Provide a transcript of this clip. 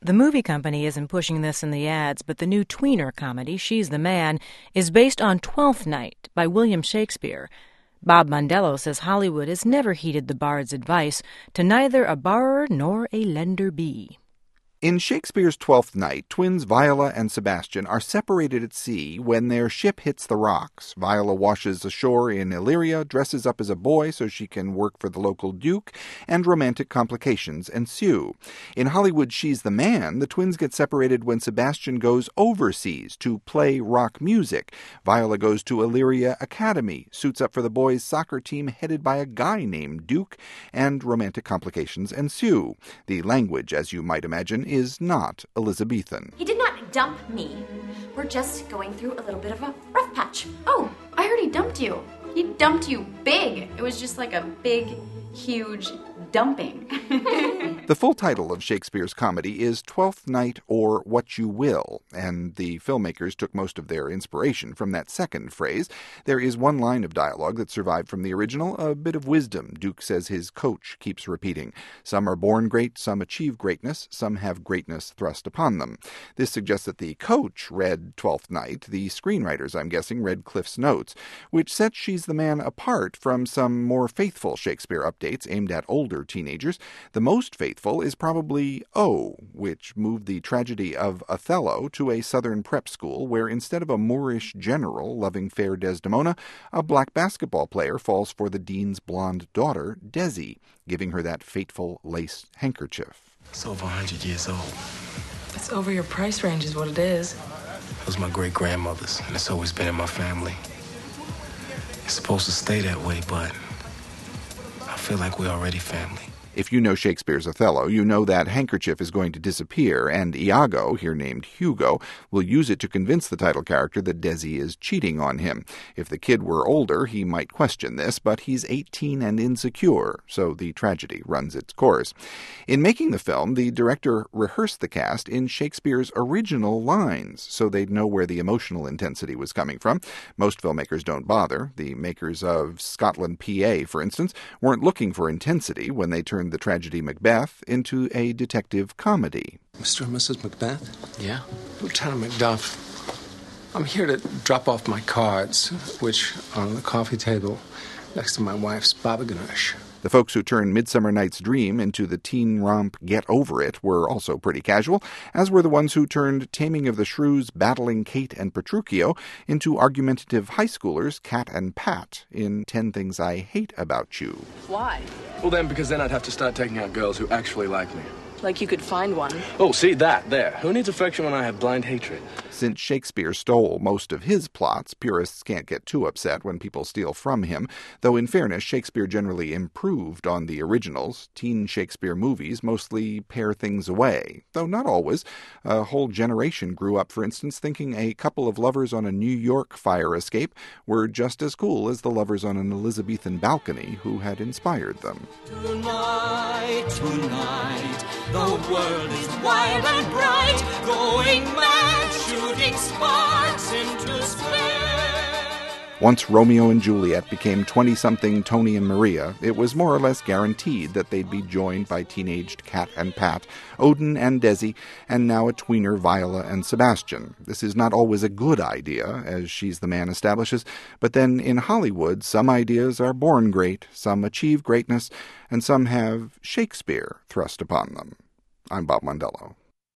The movie company isn't pushing this in the ads, but the new tweener comedy, She's the Man, is based on Twelfth Night by William Shakespeare. Bob Mondello says Hollywood has never heeded the bard's advice to neither a borrower nor a lender be. In Shakespeare's Twelfth Night, twins Viola and Sebastian are separated at sea when their ship hits the rocks. Viola washes ashore in Illyria, dresses up as a boy so she can work for the local duke, and romantic complications ensue. In Hollywood's She's the Man, the twins get separated when Sebastian goes overseas to play rock music. Viola goes to Illyria Academy, suits up for the boys' soccer team headed by a guy named Duke, and romantic complications ensue. The language, as you might imagine, is not Elizabethan. He did not dump me. We're just going through a little bit of a rough patch. Oh, I heard he dumped you. He dumped you big. It was just like a big, huge dumping. The full title of Shakespeare's comedy is Twelfth Night or What You Will, and the filmmakers took most of their inspiration from that second phrase. There is one line of dialogue that survived from the original, a bit of wisdom Duke says his coach keeps repeating. Some are born great, some achieve greatness, some have greatness thrust upon them. This suggests that the coach read Twelfth Night. The screenwriters, I'm guessing, read Cliff's notes, which set She's the Man apart from some more faithful Shakespeare updates aimed at older teenagers. The most faithful is probably O, which moved the tragedy of Othello to a southern prep school where instead of a Moorish general loving fair Desdemona, a black basketball player falls for the dean's blonde daughter, Desi, giving her that fateful lace handkerchief. It's over 100 years old. It's over your price range is what it is. It was my great-grandmother's, and it's always been in my family. It's supposed to stay that way, but I feel like we're already family. If you know Shakespeare's Othello, you know that handkerchief is going to disappear, and Iago, here named Hugo, will use it to convince the title character that Desi is cheating on him. If the kid were older, he might question this, but he's 18 and insecure, so the tragedy runs its course. In making the film, the director rehearsed the cast in Shakespeare's original lines, so they'd know where the emotional intensity was coming from. Most filmmakers don't bother. The makers of Scotland, PA, for instance, weren't looking for intensity when they turned the tragedy Macbeth into a detective comedy. Mr. and Mrs. Macbeth? Yeah? Lieutenant Macduff. I'm here to drop off my cards, which are on the coffee table next to my wife's baba ganoush. The folks who turned Midsummer Night's Dream into the teen romp Get Over It were also pretty casual, as were the ones who turned Taming of the Shrews, Battling Kate and Petruchio into argumentative high schoolers Cat and Pat in 10 Things I Hate About You. Why? Well, because then I'd have to start taking out girls who actually like me. Like you could find one. Oh, see, that, there. Who needs affection when I have blind hatred? Since Shakespeare stole most of his plots, purists can't get too upset when people steal from him, though in fairness, Shakespeare generally improved on the originals. Teen Shakespeare movies mostly pare things away, though not always. A whole generation grew up, for instance, thinking a couple of lovers on a New York fire escape were just as cool as the lovers on an Elizabethan balcony who had inspired them. Tonight, the world is wild and bright, going mad, shooting sparks into space. Once Romeo and Juliet became 20-something Tony and Maria, it was more or less guaranteed that they'd be joined by teenaged Cat and Pat, Odin and Desi, and now a tweener Viola and Sebastian. This is not always a good idea, as She's the Man establishes, but then in Hollywood, some ideas are born great, some achieve greatness, and some have Shakespeare thrust upon them. I'm Bob Mondello.